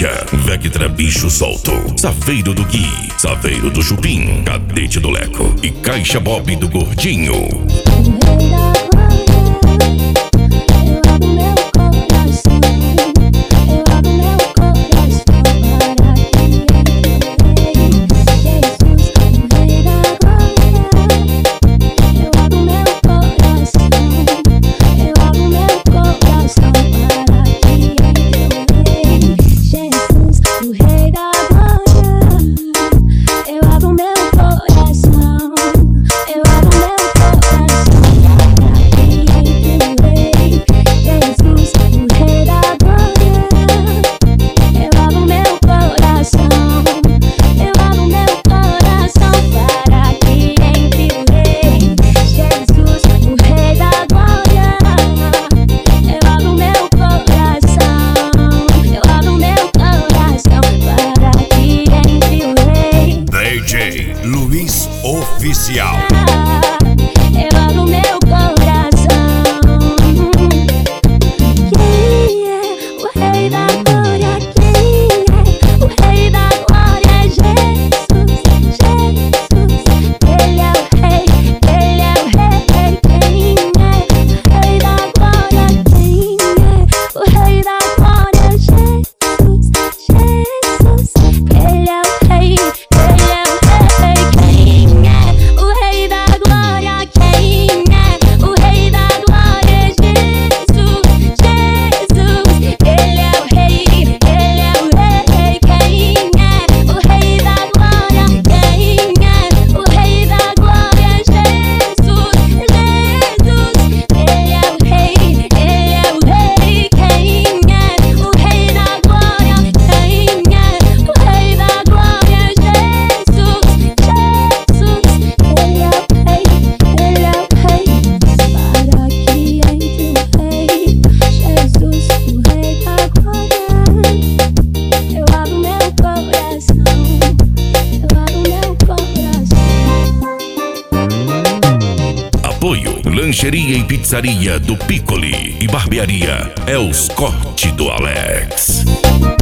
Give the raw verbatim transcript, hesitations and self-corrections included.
Caixa, Vectra Bicho Solto, Saveiro do Gui, Saveiro do Chupim, Cadete do Leco e Caixa Bob do Gordinho. Luiz Oficial. Eu abro meu coração. Quem é o rei da glória? Quem é o rei da glória? Jesus, Jesus. Ele é o rei, ele é o rei. Quem é o rei da glória? Quem é o rei da glória? Jesus, Jesus. Ele é o rei, ele é o rei. Apoio Lancheria e Pizzaria do Piccoli e Barbearia Els Corte do Alex.